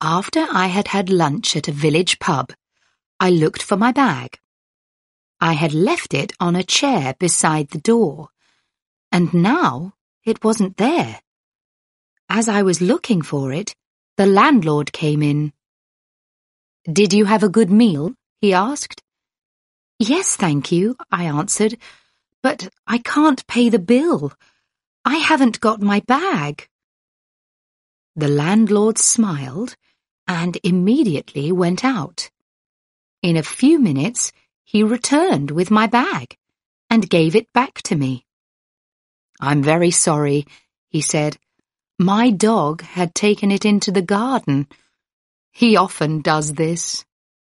After I had had lunch at a village pub, I looked for my bag. I had left it on a chair beside the door, and now it wasn't there. As I was looking for it, the landlord came in. "Did you have a good meal?" he asked. "Yes, thank you," I answered, "but I can't pay the bill. I haven't got my bag." The landlord smiled and immediately went out. In a few minutes, he returned with my bag and gave it back to me. "I'm very sorry," he said. "My dog had taken it into the garden. He often does this."